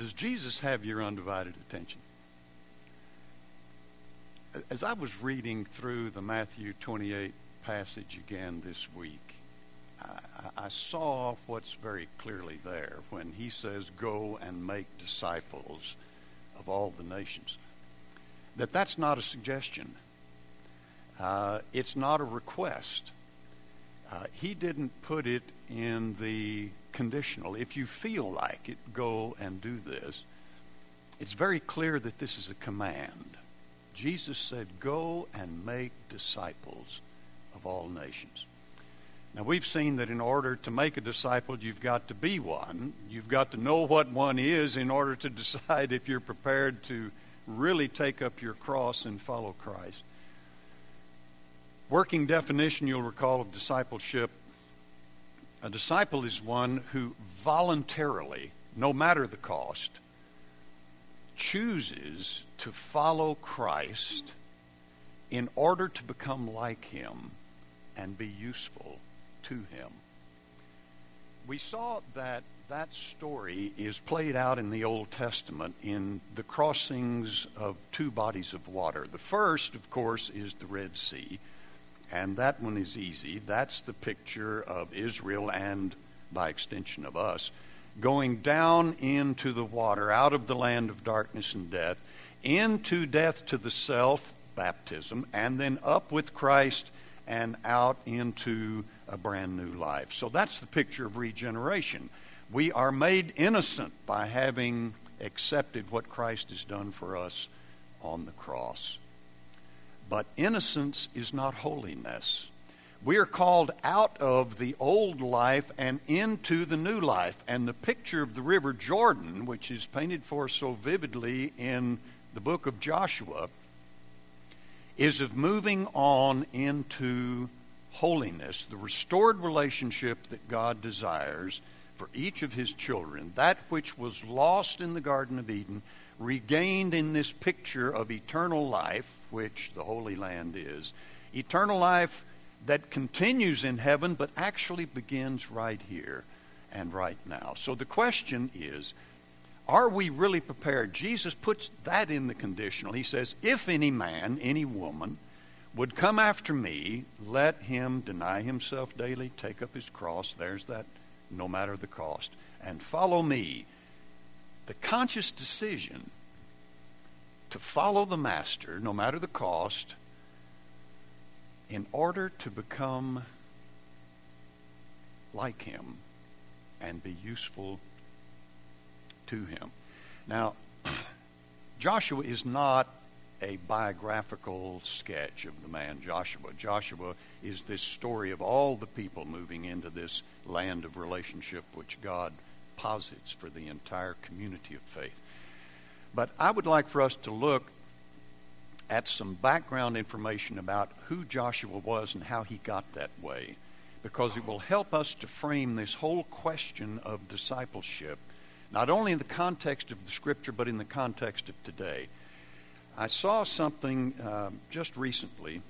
Does Jesus have your undivided attention? As I was reading through the Matthew 28 passage again this week, I saw what's very clearly there when he says, "Go and make disciples of all the nations." That's not a suggestion. It's not a request. He didn't put it in the conditional. If you feel like it, go and do this. It's very clear that this is a command. Jesus said, "Go and make disciples of all nations." Now, we've seen that in order to make a disciple, you've got to be one. You've got to know what one is in order to decide if you're prepared to really take up your cross and follow Christ. Working definition, you'll recall, of discipleship. A disciple is one who voluntarily, no matter the cost, chooses to follow Christ in order to become like him and be useful to him. We saw that story is played out in the Old Testament in the crossings of two bodies of water. The first, of course, is the Red Sea, and that one is easy. That's the picture of Israel and, by extension, of us, going down into the water, out of the land of darkness and death, into death to the self, baptism, and then up with Christ and out into a brand new life. So that's the picture of regeneration. We are made innocent by having accepted what Christ has done for us on the cross. But innocence is not holiness. We are called out of the old life and into the new life. And the picture of the River Jordan, which is painted for us so vividly in the book of Joshua, is of moving on into holiness, the restored relationship that God desires for each of his children, that which was lost in the Garden of Eden, regained in this picture of eternal life, which the Holy Land is. Eternal life that continues in heaven, but actually begins right here and right now. So the question is, are we really prepared? Jesus puts that in the conditional. He says, if any man, any woman, would come after me, let him deny himself daily, take up his cross, there's that, no matter the cost, and follow me. The conscious decision to follow the Master, no matter the cost, in order to become like him and be useful to him. Now, Joshua is not a biographical sketch of the man Joshua. Joshua is this story of all the people moving into this land of relationship which God posits for the entire community of faith. But I would like for us to look at some background information about who Joshua was and how he got that way, because it will help us to frame this whole question of discipleship, not only in the context of the Scripture, but in the context of today. I saw something just recently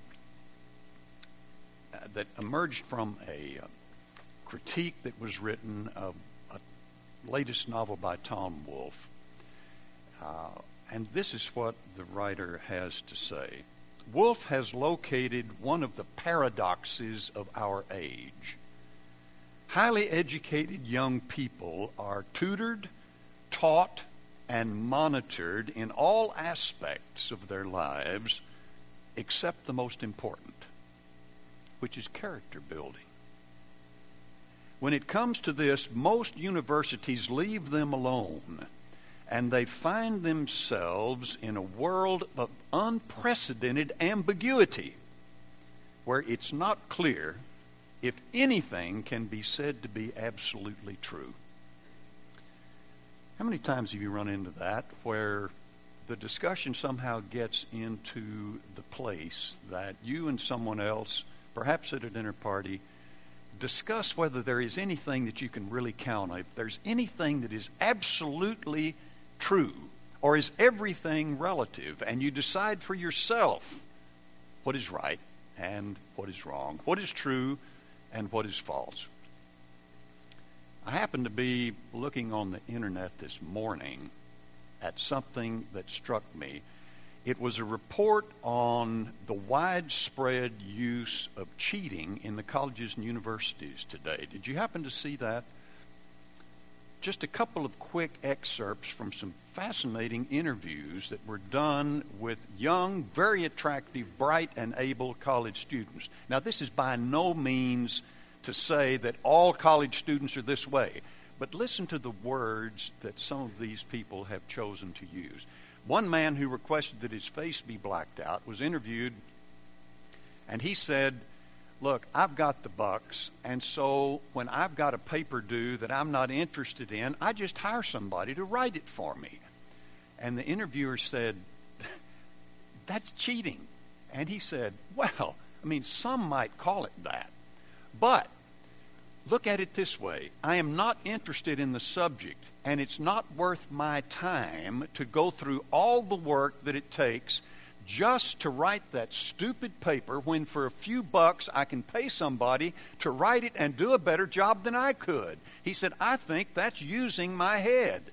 that emerged from a critique that was written of a latest novel by Tom Wolfe. And this is what the writer has to say. Wolfe has located one of the paradoxes of our age. Highly educated young people are tutored, taught, and monitored in all aspects of their lives except the most important, which is character building. When it comes to this, most universities leave them alone, and they find themselves in a world of unprecedented ambiguity, where it's not clear if anything can be said to be absolutely true. How many times have you run into that, where the discussion somehow gets into the place that you and someone else, perhaps at a dinner party, discuss whether there is anything that you can really count on, if there's anything that is absolutely true, or is everything relative, and you decide for yourself what is right and what is wrong, what is true and what is false. I happened to be looking on the internet this morning at something that struck me. It was a report on the widespread use of cheating in the colleges and universities today. Did you happen to see that? Just a couple of quick excerpts from some fascinating interviews that were done with young, very attractive, bright, and able college students. Now, this is by no means to say that all college students are this way, but listen to the words that some of these people have chosen to use. One man who requested that his face be blacked out was interviewed, and he said, "Look, I've got the bucks, and so when I've got a paper due that I'm not interested in, I just hire somebody to write it for me." And the interviewer said, "That's cheating." And he said, "Well, I mean, some might call it that. But look at it this way. I am not interested in the subject, and it's not worth my time to go through all the work that it takes just to write that stupid paper when for a few bucks I can pay somebody to write it and do a better job than I could." He said, "I think that's using my head."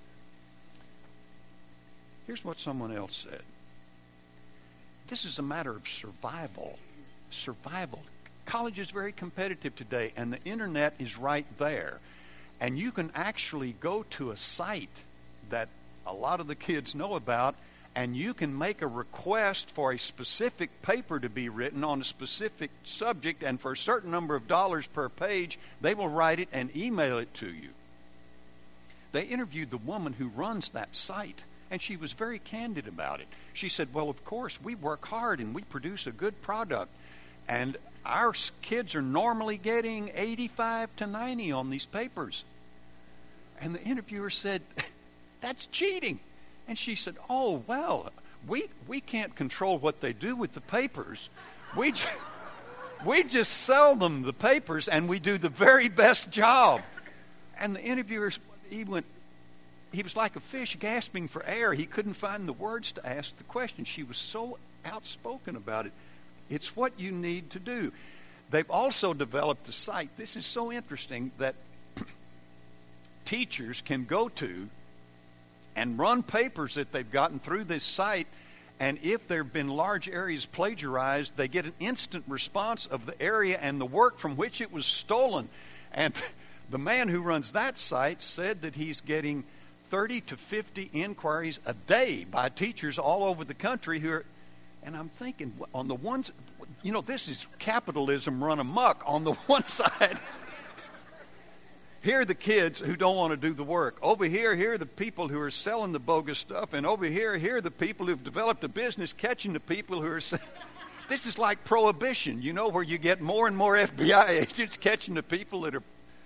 Here's what someone else said. This is a matter of survival. Survival. College is very competitive today, and the internet is right there. And you can actually go to a site that a lot of the kids know about, and you can make a request for a specific paper to be written on a specific subject, and for a certain number of dollars per page, they will write it and email it to you. They interviewed the woman who runs that site, and she was very candid about it. She said, "Well, of course, we work hard and we produce a good product, and our kids are normally getting 85 to 90 on these papers." And the interviewer said, "That's cheating." And she said, "Oh, well, we can't control what they do with the papers. We just sell them the papers, and we do the very best job." And the interviewer, he was like a fish gasping for air. He couldn't find the words to ask the question. She was so outspoken about it. It's what you need to do. They've also developed a site. This is so interesting that teachers can go to and run papers that they've gotten through this site, and if there have been large areas plagiarized, they get an instant response of the area and the work from which it was stolen. And the man who runs that site said that he's getting 30 to 50 inquiries a day by teachers all over the country who are, and I'm thinking, on the ones, this is capitalism run amok. On the one side, here are the kids who don't want to do the work. Over here are the people who are selling the bogus stuff. And over here are the people who've developed a business catching the people who are This is like prohibition, where you get more and more FBI agents catching the people that are...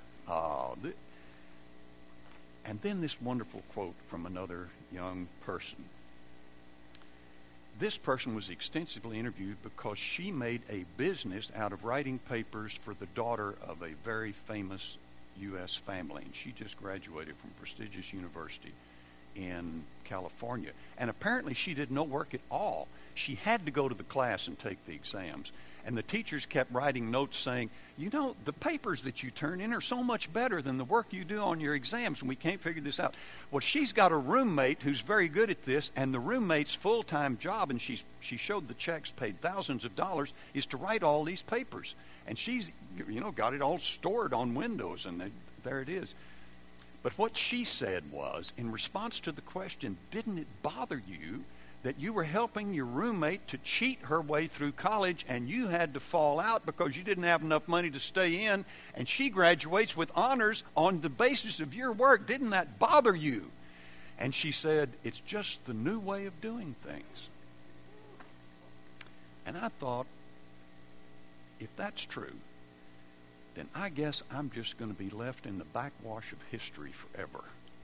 And then this wonderful quote from another young person. This person was extensively interviewed because she made a business out of writing papers for the daughter of a very famous U.S. family. And she just graduated from a prestigious university in California. And apparently she did no work at all. She had to go to the class and take the exams. And the teachers kept writing notes saying, the papers that you turn in are so much better than the work you do on your exams, and we can't figure this out. Well, she's got a roommate who's very good at this, and the roommate's full-time job, and she showed the checks paid thousands of dollars, is to write all these papers. And she's, got it all stored on Windows, and there it is. But what she said was, in response to the question, didn't it bother you that you were helping your roommate to cheat her way through college, and you had to fall out because you didn't have enough money to stay in, and she graduates with honors on the basis of your work? Didn't that bother you? And she said, it's just the new way of doing things. And I thought, if that's true, then I guess I'm just going to be left in the backwash of history forever.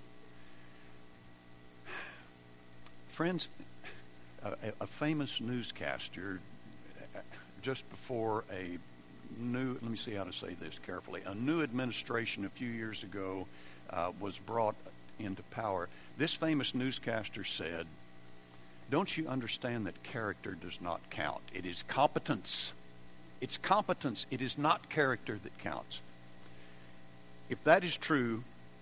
Friends, a famous newscaster, just before a new administration a few years ago was brought into power, this famous newscaster said, "Don't you understand that character does not count? It is competence. It's competence. It is not character that counts." If that is true,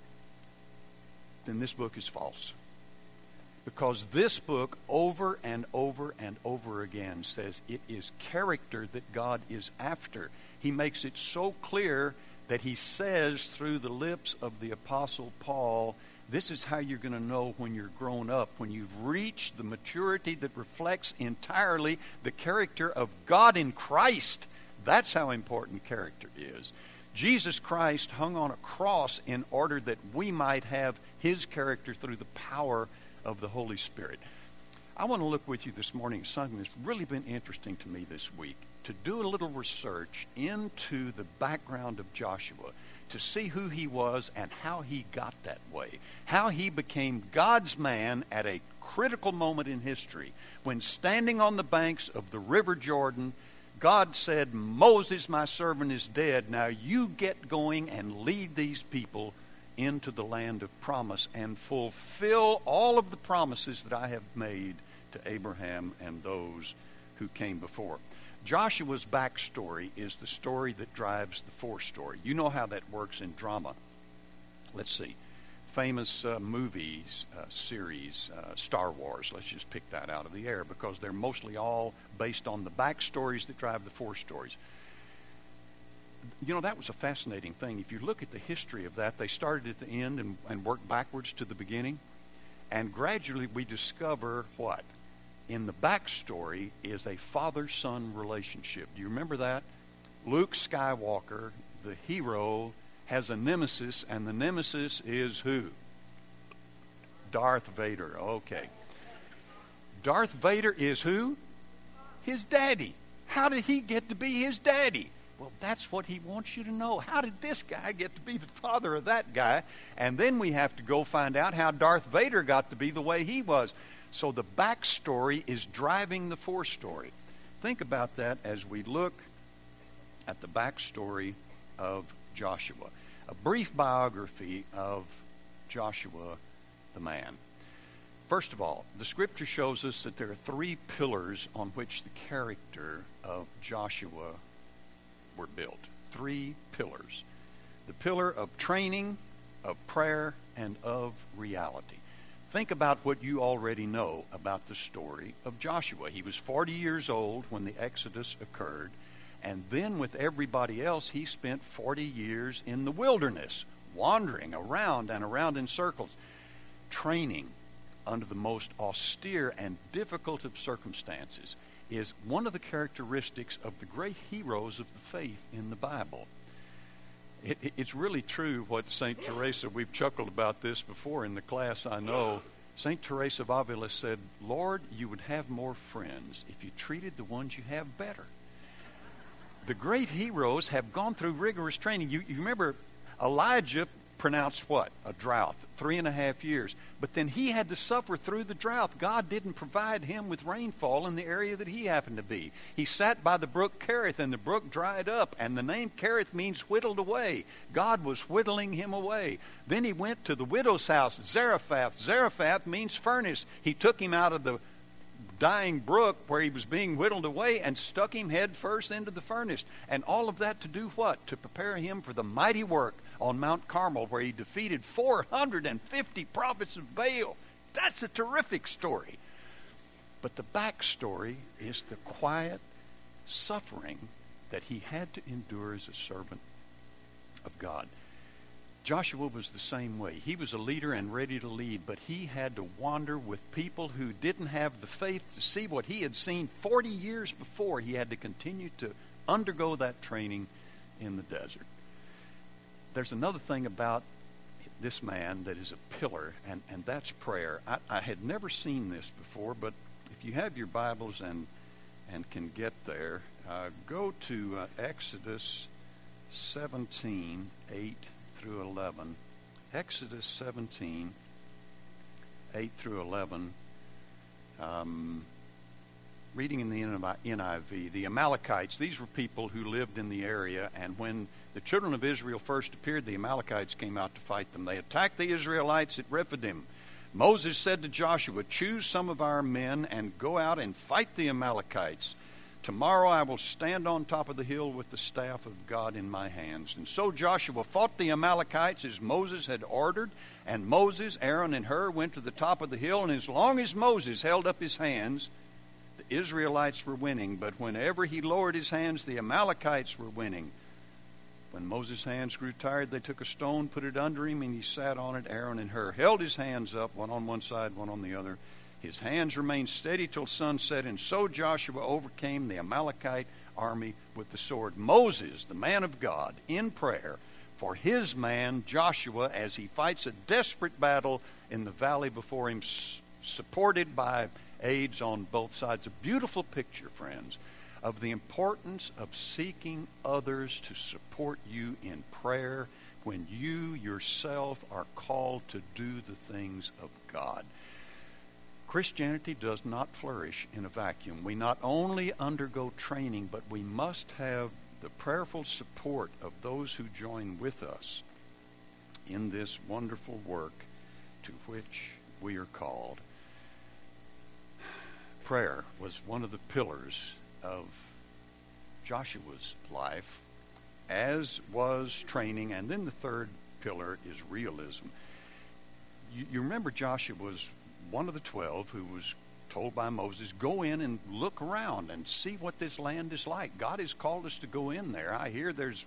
then this book is false. Because this book over and over and over again says it is character that God is after. He makes it so clear that he says through the lips of the Apostle Paul, this is how you're going to know when you're grown up, when you've reached the maturity that reflects entirely the character of God in Christ. That's how important character is. Jesus Christ hung on a cross in order that we might have his character through the power of the Holy Spirit. I want to look with you this morning at something that's really been interesting to me this week, to do a little research into the background of Joshua, to see who he was and how he got that way, how he became God's man at a critical moment in history, when standing on the banks of the River Jordan, God said, Moses, my servant, is dead. Now you get going and lead these people into the land of promise and fulfill all of the promises that I have made to Abraham and those who came before. Joshua's backstory is the story that drives the forestory. You know how that works in drama. Let's see. Famous movies, series, Star Wars. Let's just pick that out of the air because they're mostly all based on the backstories that drive the forestories. You know, that was a fascinating thing. If you look at the history of that, they started at the end and worked backwards to the beginning. And gradually we discover what? In the backstory is a father-son relationship. Do you remember that? Luke Skywalker, the hero, has a nemesis, and the nemesis is who? Darth Vader. Okay. Darth Vader is who? His daddy. How did he get to be his daddy? Well, that's what he wants you to know. How did this guy get to be the father of that guy? And then we have to go find out how Darth Vader got to be the way he was. So the backstory is driving the forestory. Think about that as we look at the backstory of Joshua. A brief biography of Joshua the man. First of all, the scripture shows us that there are three pillars on which the character of Joshua were built. Three pillars. The pillar of training, of prayer, and of reality. Think about what you already know about the story of Joshua. He was 40 years old when the Exodus occurred, and then with everybody else, he spent 40 years in the wilderness, wandering around and around in circles, training under the most austere and difficult of circumstances is one of the characteristics of the great heroes of the faith in the Bible. It's really true what St. Teresa, we've chuckled about this before in the class, I know. St. Teresa of Avila said, Lord, you would have more friends if you treated the ones you have better. The great heroes have gone through rigorous training. You remember Elijah pronounced what? A drought, 3.5 years. But then he had to suffer through the drought. God didn't provide him with rainfall in the area that he happened to be. He sat by the brook Kerith, and the brook dried up, and the name Kerith means whittled away. God was whittling him away. Then he went to the widow's house, Zarephath. Zarephath means furnace. He took him out of the dying brook where he was being whittled away and stuck him head first into the furnace. And all of that to do what? To prepare him for the mighty work on Mount Carmel where he defeated 450 prophets of Baal. That's a terrific story. But the backstory is the quiet suffering that he had to endure as a servant of God. Joshua was the same way. He was a leader and ready to lead, but he had to wander with people who didn't have the faith to see what he had seen 40 years before. He had to continue to undergo that training in the desert. There's another thing about this man that is a pillar, and that's prayer. I had never seen this before, but if you have your Bibles and can get there, go to Exodus 17, 8 through 11. Exodus 17, 8 through 11. Reading in the NIV, the Amalekites, these were people who lived in the area, and when the children of Israel first appeared, the Amalekites came out to fight them. They attacked the Israelites at Rephidim. Moses said to Joshua, choose some of our men and go out and fight the Amalekites. Tomorrow I will stand on top of the hill with the staff of God in my hands. And so Joshua fought the Amalekites as Moses had ordered. And Moses, Aaron, and Hur went to the top of the hill. And as long as Moses held up his hands, the Israelites were winning. But whenever he lowered his hands, the Amalekites were winning. When Moses' hands grew tired, they took a stone, put it under him, and he sat on it. Aaron and Hur held his hands up, one on one side, one on the other. His hands remained steady till sunset, and so Joshua overcame the Amalekite army with the sword. Moses, the man of God, in prayer for his man Joshua as he fights a desperate battle in the valley before him, supported by aides on both sides. A beautiful picture, friends, of the importance of seeking others to support you in prayer when you yourself are called to do the things of God. Christianity does not flourish in a vacuum. We not only undergo training, but we must have the prayerful support of those who join with us in this wonderful work to which we are called. Prayer was one of the pillars of Joshua's life, as was training, and then the third pillar is realism. You remember Joshua was one of the 12 who was told by Moses, go in and look around and see what this land is like. God has called us to go in there. I hear there's,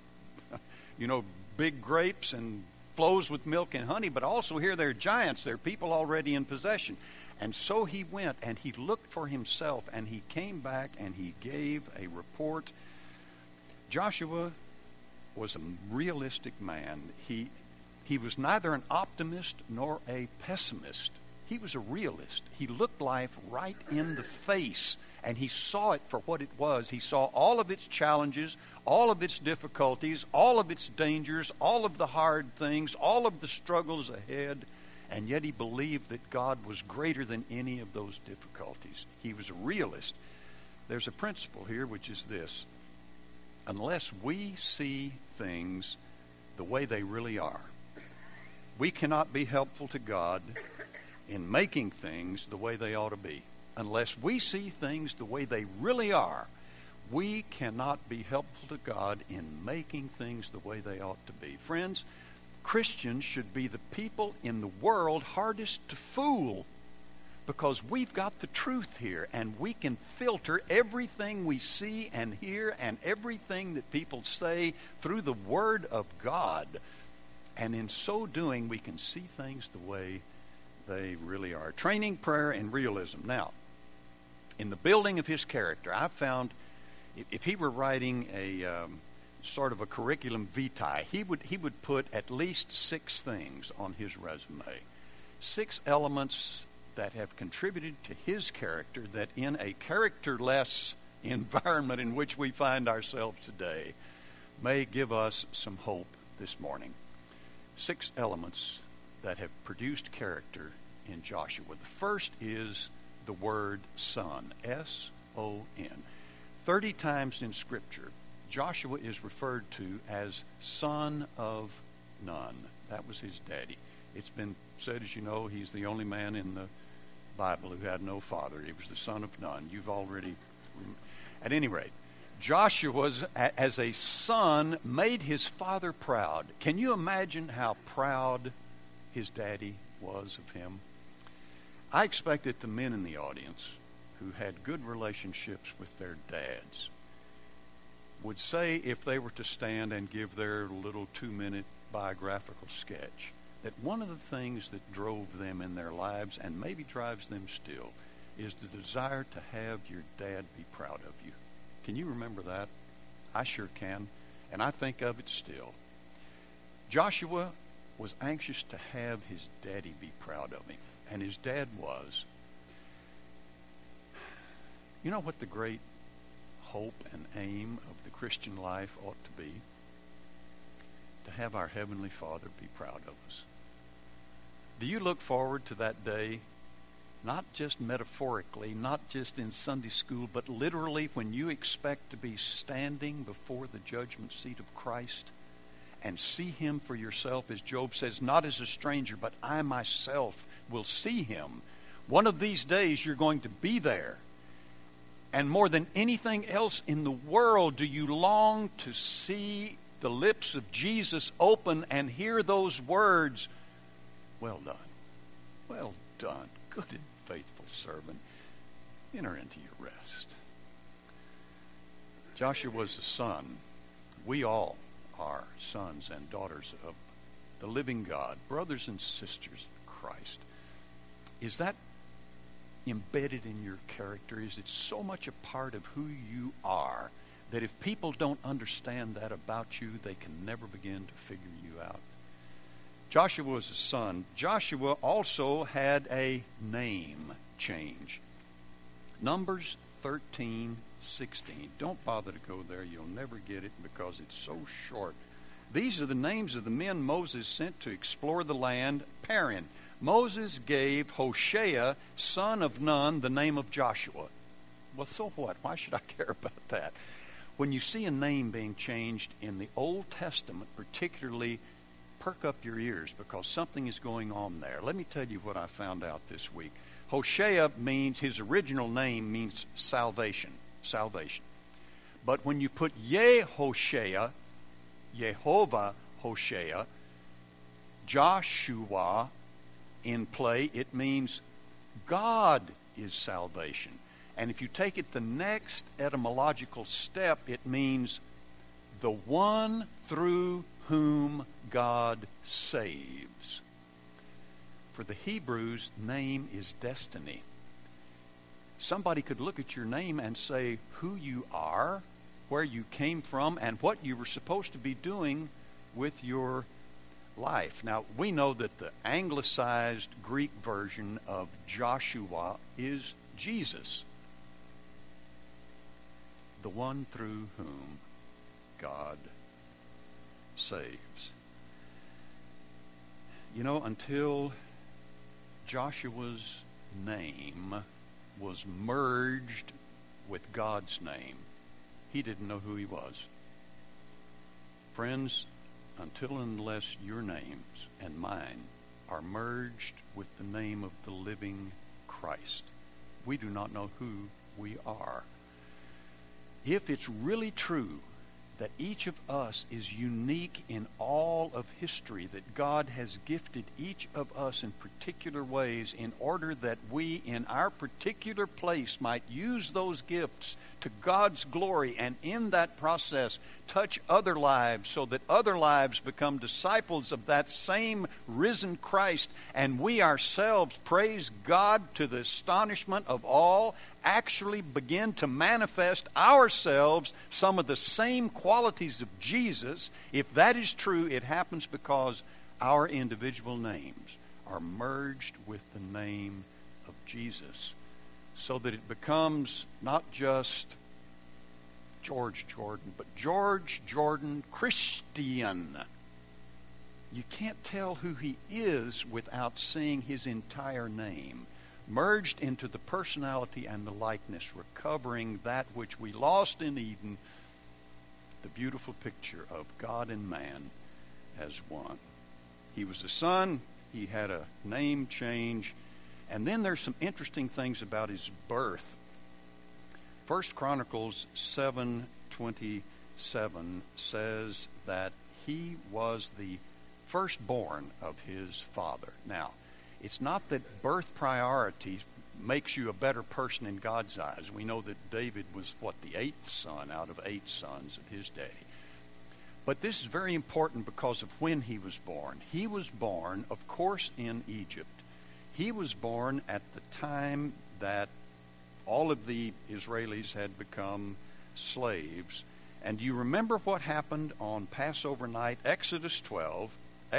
big grapes and flows with milk and honey, but also here there are giants. There are people already in possession. And so he went and he looked for himself, and he came back and he gave a report. Joshua was a realistic man. He was neither an optimist nor a pessimist. He was a realist. He looked life right in the face, and he saw it for what it was. He saw all of its challenges, all of its difficulties, all of its dangers, all of the hard things, all of the struggles ahead, and yet he believed that God was greater than any of those difficulties. He was a realist. There's a principle here, which is this: unless we see things the way they really are, we cannot be helpful to God in making things the way they ought to be. Unless we see things the way they really are, we cannot be helpful to God in making things the way they ought to be. Friends, Christians should be the people in the world hardest to fool, because we've got the truth here, and we can filter everything we see and hear and everything that people say through the Word of God. And in so doing, we can see things the way they really are. Training, prayer, and realism. Now, in the building of his character, I found if he were writing a sort of a curriculum vitae, he would put at least 6 things on his resume. 6 elements that have contributed to his character that in a characterless environment in which we find ourselves today may give us some hope this morning. 6 elements that have produced character in Joshua. The first is the word son, S-O-N. 30 times in Scripture, Joshua is referred to as son of Nun. That was his daddy. It's been said, as you know, he's the only man in the Bible who had no father. He was the son of Nun. You've already... At any rate, Joshua, as a son, made his father proud. Can you imagine how proud his daddy was of him? I expect that the men in the audience who had good relationships with their dads would say, if they were to stand and give their little 2-minute biographical sketch, that one of the things that drove them in their lives, and maybe drives them still, is the desire to have your dad be proud of you. Can you remember that? I sure can, and I think of it still. Joshua was anxious to have his daddy be proud of him, and his dad was. You know what the great hope and aim of the Christian life ought to be? To have our Heavenly Father be proud of us. Do you look forward to that day, not just metaphorically, not just in Sunday school, but literally when you expect to be standing before the judgment seat of Christ and see Him for yourself, as Job says, not as a stranger, but I myself will see Him. One of these days you're going to be there. And more than anything else in the world, do you long to see the lips of Jesus open and hear those words, "Well done, well done, good and faithful servant. Enter into your rest." Joshua was a son. We all are sons and daughters of the living God, brothers and sisters of Christ. Is that embedded in your character? Is it so much a part of who you are that if people don't understand that about you, they can never begin to figure you out? Joshua was a son. Joshua also had a name change. Numbers 13:16. Don't bother to go there. You'll never get it because it's so short. These are the names of the men Moses sent to explore the land. Paran. Moses gave Hoshea, son of Nun, the name of Joshua. Well, so what? Why should I care about that? When you see a name being changed in the Old Testament, particularly, perk up your ears because something is going on there. Let me tell you what I found out this week. Hoshea means, his original name means salvation. Salvation. But when you put Yehoshea, Jehovah Hoshea, Joshua in play, it means God is salvation. And if you take it the next etymological step, it means the one through whom God saves. For the Hebrews, name is destiny. Somebody could look at your name and say who you are, where you came from, and what you were supposed to be doing with your life. Now, we know that the anglicized Greek version of Joshua is Jesus, the one through whom God saves. You know, until Joshua's name was merged with God's name, he didn't know who he was. Friends, until and unless your names and mine are merged with the name of the living Christ, we do not know who we are. If it's really true that each of us is unique in all of history, that God has gifted each of us in particular ways in order that we in our particular place might use those gifts to God's glory, and in that process touch other lives so that other lives become disciples of that same risen Christ, and we ourselves, praise God to the astonishment of all, actually begin to manifest ourselves some of the same qualities of Jesus. If that is true, it happens because our individual names are merged with the name of Jesus, so that it becomes not just George Jordan, but George Jordan Christian. You can't tell who he is without seeing his entire name merged into the personality and the likeness, recovering that which we lost in Eden, the beautiful picture of God and man as one. He was a son. He had a name change. And then there's some interesting things about his birth. 1 Chronicles 7:27 says that he was the firstborn of his father. Now, it's not that birth priority makes you a better person in God's eyes. We know that David was, the 8th son out of 8 sons of his day. But this is very important because of when he was born. He was born, of course, in Egypt. He was born at the time that all of the Israelis had become slaves. And you remember what happened on Passover night, Exodus 12,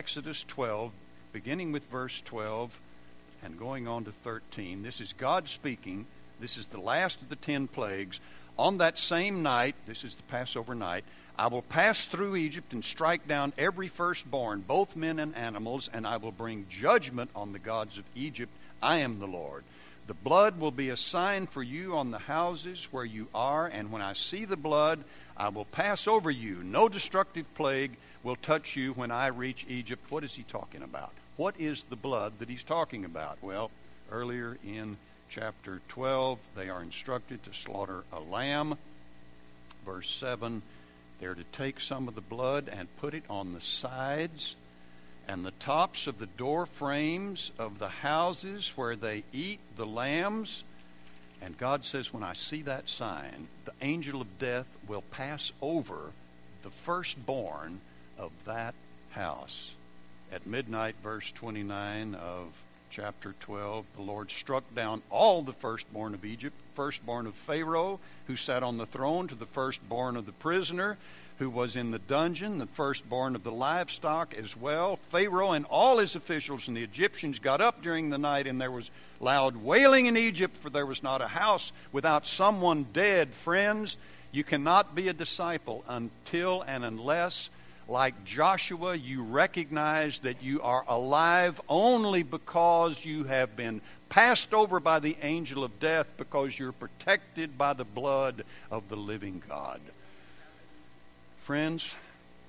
beginning with verse 12 and going on to 13. This is God speaking. This is the last of the 10 plagues. On that same night, this is the Passover night, I will pass through Egypt and strike down every firstborn, both men and animals, and I will bring judgment on the gods of Egypt. I am the Lord. The blood will be a sign for you on the houses where you are, and when I see the blood, I will pass over you. No destructive plague will touch you when I reach Egypt. What is he talking about? What is the blood that he's talking about? Well, earlier in chapter 12, they are instructed to slaughter a lamb. Verse 7, they're to take some of the blood and put it on the sides and the tops of the door frames of the houses where they eat the lambs. And God says, when I see that sign, the angel of death will pass over the firstborn of that house. At midnight, verse 29 of chapter 12, the Lord struck down all the firstborn of Egypt, firstborn of Pharaoh, who sat on the throne, to the firstborn of the prisoner who was in the dungeon, the firstborn of the livestock as well. Pharaoh and all his officials and the Egyptians got up during the night, and there was loud wailing in Egypt, for there was not a house without someone dead. Friends, you cannot be a disciple until and unless, like Joshua, you recognize that you are alive only because you have been passed over by the angel of death, because you're protected by the blood of the living God. Friends,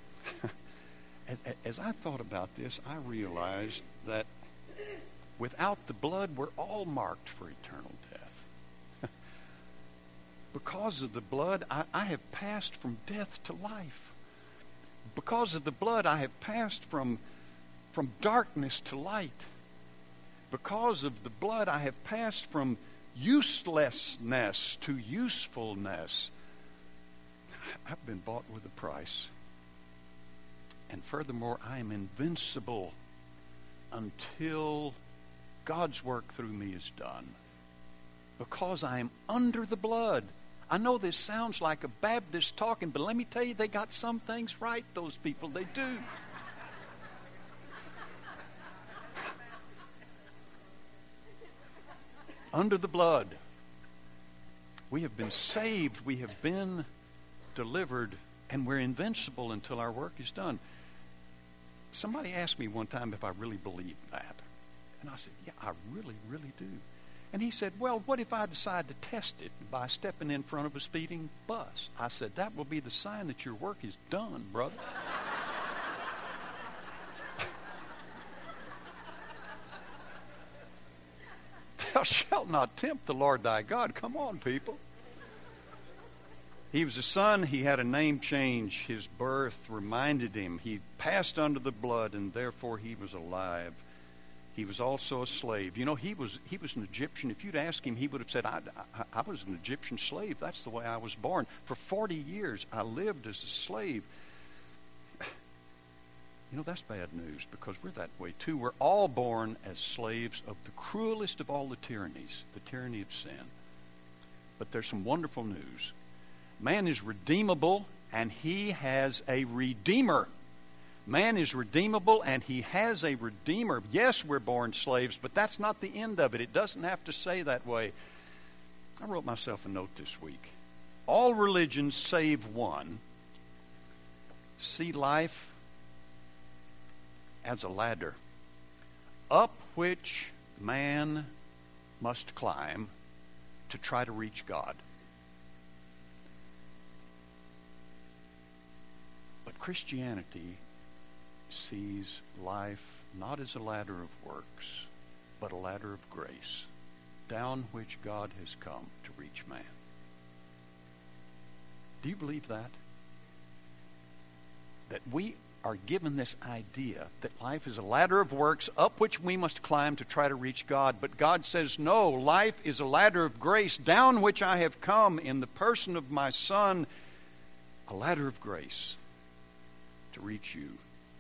as I thought about this, I realized that without the blood, we're all marked for eternal death. Because of the blood, I have passed from death to life. Because of the blood, I have passed from darkness to light. Because of the blood, I have passed from uselessness to usefulness. I've been bought with a price. And furthermore, I am invincible until God's work through me is done. Because I am under the blood. I know this sounds like a Baptist talking, but let me tell you, they got some things right, those people. They do. Under the blood. We have been saved. We have been delivered, and we're invincible until our work is done. Somebody asked me one time if I really believed that. And I said, yeah, I really, really do. And he said, well, what if I decide to test it by stepping in front of a speeding bus? I said, that will be the sign that your work is done, brother. Thou shalt not tempt the Lord thy God. Come on, people. He was a son. He had a name change. His birth reminded him. He passed under the blood, and therefore he was alive. He was also a slave. You know, he was an Egyptian. If you'd asked him, he would have said, I was an Egyptian slave. That's the way I was born. For 40 years, I lived as a slave. You know, that's bad news, because we're that way too. We're all born as slaves of the cruelest of all the tyrannies, the tyranny of sin. But there's some wonderful news. Man is redeemable, and he has a redeemer. Man is redeemable, and he has a redeemer. Yes, we're born slaves, but that's not the end of it. It doesn't have to say that way. I wrote myself a note this week. All religions save one see life as a ladder up which man must climb to try to reach God. But Christianity sees life not as a ladder of works, but a ladder of grace, down which God has come to reach man. Do you believe that? That we are given this idea that life is a ladder of works up which we must climb to try to reach God. But God says, no, life is a ladder of grace, down which I have come in the person of my Son, a ladder of grace to reach you.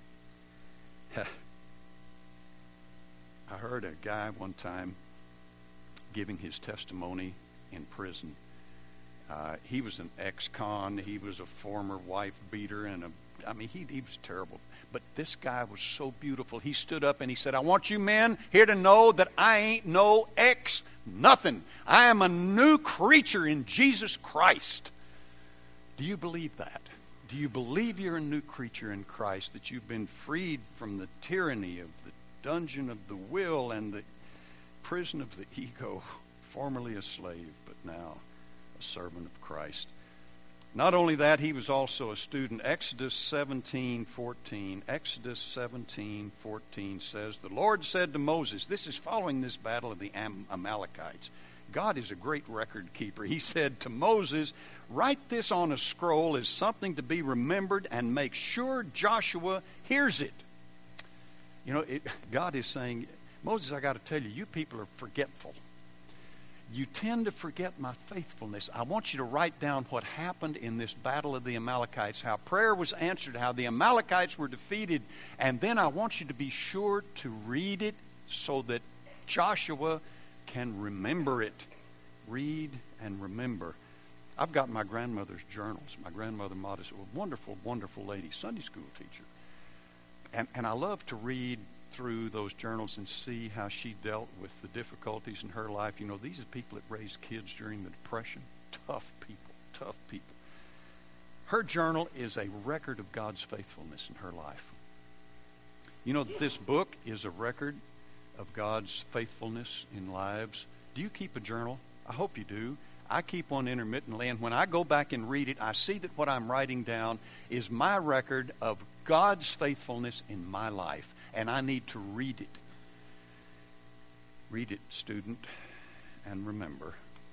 I heard a guy one time giving his testimony in prison. He was an ex-con. He was a former wife beater, and he was terrible. But this guy was so beautiful. He stood up and he said, I want you men here to know that I ain't no ex-nothing. I am a new creature in Jesus Christ. Do you believe that? Do you believe you're a new creature in Christ, that you've been freed from the tyranny of the dungeon of the will and the prison of the ego, formerly a slave, but now a servant of Christ? Not only that, he was also a student. Exodus 17:14. Exodus 17:14 says, the Lord said to Moses, this is following this battle of the Amalekites. God is a great record keeper. He said to Moses, write this on a scroll as something to be remembered and make sure Joshua hears it. You know, God is saying, Moses, I got to tell you, you people are forgetful. You tend to forget my faithfulness. I want you to write down what happened in this battle of the Amalekites, how prayer was answered, how the Amalekites were defeated, and then I want you to be sure to read it so that Joshua can remember it. Read and remember. I've got my grandmother's journals. My grandmother Modest, a wonderful, wonderful lady, Sunday school teacher. And I love to read through those journals and see how she dealt with the difficulties in her life. You know, these are people that raised kids during the Depression. Tough people, tough people. Her journal is a record of God's faithfulness in her life. You know, this book is a record of God's faithfulness in lives. Do you keep a journal? I hope you do. I keep one intermittently, and when I go back and read it, I see that what I'm writing down is my record of God's faithfulness in my life, and I need to read it. Read it, student, and remember.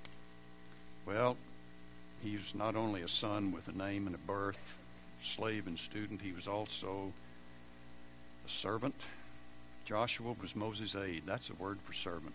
Well, he's not only a son with a name and a birth, slave and student, he was also a servant. Joshua was Moses' aide. That's a word for servant.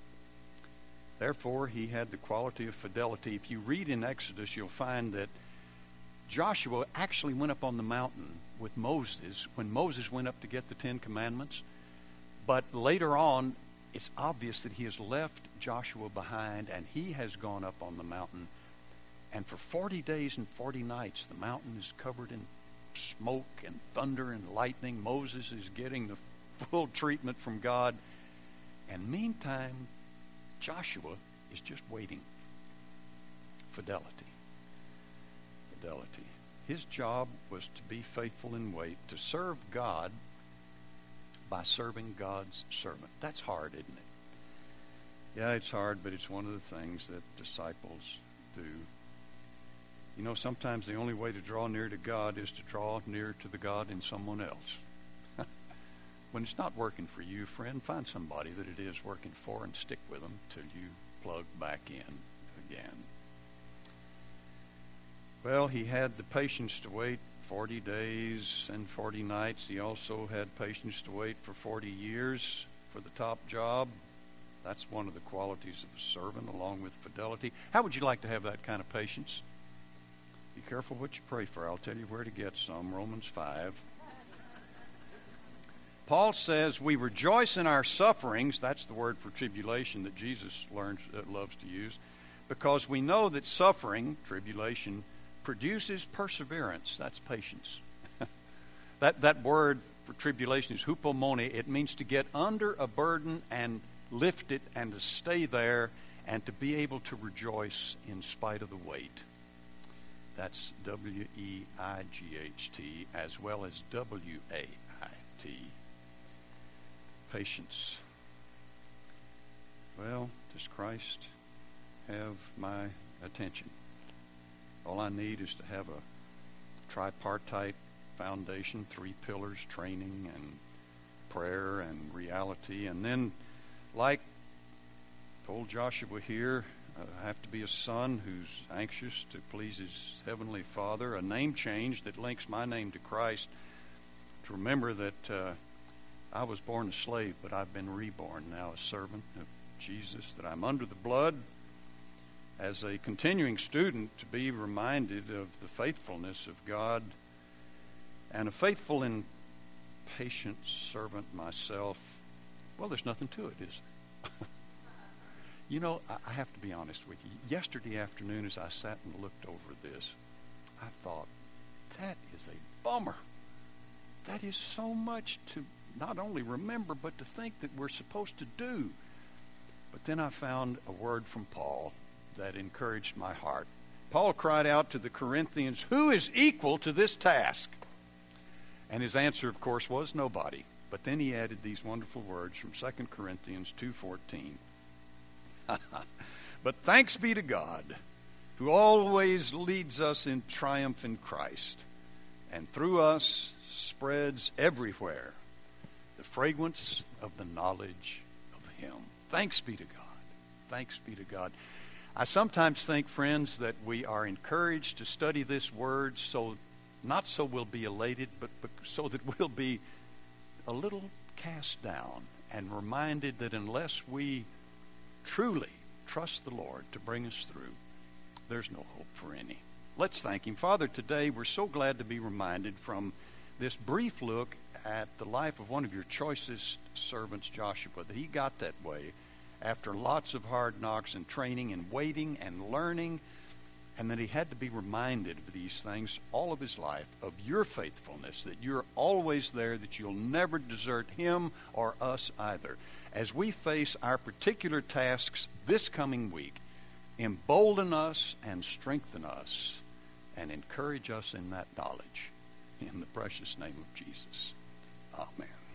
Therefore, he had the quality of fidelity. If you read in Exodus, you'll find that Joshua actually went up on the mountain with Moses when Moses went up to get the Ten Commandments. But later on, it's obvious that he has left Joshua behind, and he has gone up on the mountain. And for 40 days and 40 nights, the mountain is covered in smoke and thunder and lightning. Moses is getting the full treatment from God. And meantime, Joshua is just waiting. Fidelity. Fidelity. His job was to be faithful and wait, to serve God by serving God's servant. That's hard, isn't it? Yeah, it's hard, but it's one of the things that disciples do. You know, sometimes the only way to draw near to God is to draw near to the God in someone else. When it's not working for you, friend, find somebody that it is working for and stick with them till you plug back in again. Well, he had the patience to wait 40 days and 40 nights. He also had patience to wait for 40 years for the top job. That's one of the qualities of a servant, along with fidelity. How would you like to have that kind of patience? Be careful what you pray for. I'll tell you where to get some. Romans 5. Paul says we rejoice in our sufferings. That's the word for tribulation that Jesus loves to use. Because we know that suffering, tribulation, produces perseverance. That's patience. That word for tribulation is hupomone. It means to get under a burden and lift it and to stay there and to be able to rejoice in spite of the weight. That's W-E-I-G-H-T as well as W-A-I-T. Patience. Well, does Christ have my attention? All I need is to have a tripartite foundation, 3 pillars, training and prayer and reality. And then, like told Joshua here, I have to be a son who's anxious to please his heavenly Father, a name change that links my name to Christ, to remember that I was born a slave, but I've been reborn now a servant of Jesus, that I'm under the blood. As a continuing student, to be reminded of the faithfulness of God, and a faithful and patient servant myself. Well, there's nothing to it, is there? You know, I have to be honest with you. Yesterday afternoon, as I sat and looked over this, I thought, that is a bummer. That is so much to not only remember, but to think that we're supposed to do. But then I found a word from Paul that encouraged my heart. Paul cried out to the Corinthians, who is equal to this task? And his answer, of course, was nobody. But then he added these wonderful words from 2 Corinthians 2:14. But thanks be to God, who always leads us in triumph in Christ, and through us spreads everywhere the fragrance of the knowledge of Him. Thanks be to God. Thanks be to God. I sometimes think, friends, that we are encouraged to study this word not so we'll be elated, but so that we'll be a little cast down and reminded that unless we truly trust the Lord to bring us through, there's no hope for any. Let's thank Him. Father, today we're so glad to be reminded from this brief look at the life of one of your choicest servants, Joshua, that he got that way after lots of hard knocks and training and waiting and learning, and that he had to be reminded of these things all of his life, of your faithfulness, that you're always there, that you'll never desert him or us either. As we face our particular tasks this coming week, embolden us and strengthen us and encourage us in that knowledge. In the precious name of Jesus. Amen.